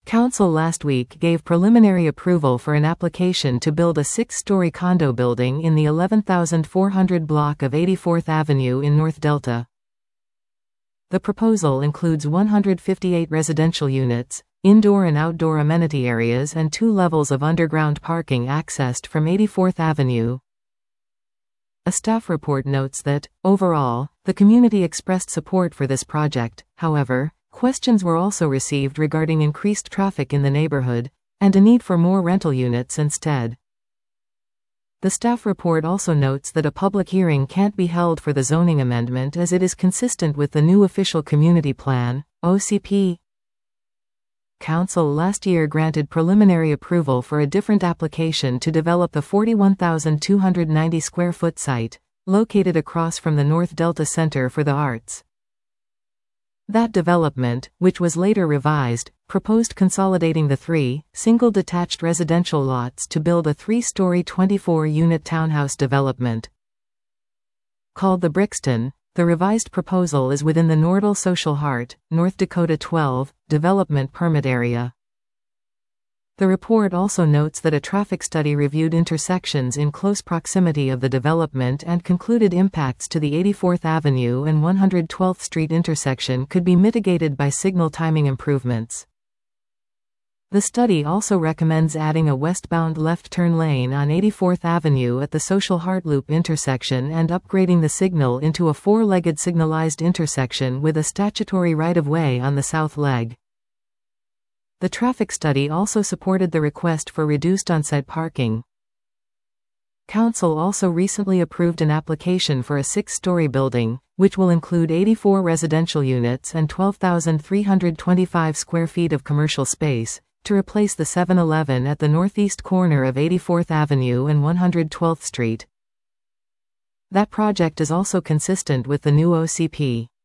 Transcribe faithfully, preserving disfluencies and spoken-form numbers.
Council last week gave preliminary approval for an application to build a six-story condo building in the eleven thousand four hundred block of eighty-fourth Avenue in North Delta. The proposal includes one hundred fifty-eight residential units, indoor and outdoor amenity areas and two levels of underground parking accessed from eighty-fourth Avenue. A staff report notes that, overall, the community expressed support for this project. However, questions were also received regarding increased traffic in the neighborhood, and a need for more rental units instead. The staff report also notes that a public hearing can't be held for the zoning amendment as it is consistent with the new Official Community Plan, O C P. Council last year granted preliminary approval for a different application to develop the forty-one thousand two hundred ninety square foot site, located across from the North Delta Center for the Arts. That development, which was later revised, proposed consolidating the three, single detached residential lots to build a three-story twenty-four unit townhouse development. Called the Brixton, the revised proposal is within the Nordal Social Heart, North Dakota twelve, development permit area. The report also notes that a traffic study reviewed intersections in close proximity of the development and concluded impacts to the eighty-fourth Avenue and one hundred twelfth Street intersection could be mitigated by signal timing improvements. The study also recommends adding a westbound left turn lane on eighty-fourth Avenue at the Social Heart Loop intersection and upgrading the signal into a four-legged signalized intersection with a statutory right-of-way on the south leg. The traffic study also supported the request for reduced on-site parking. Council also recently approved an application for a six-story building, which will include eighty-four residential units and twelve thousand three hundred twenty-five square feet of commercial space, to replace the seven eleven at the northeast corner of eighty-fourth Avenue and one hundred twelfth Street. That project is also consistent with the new O C P.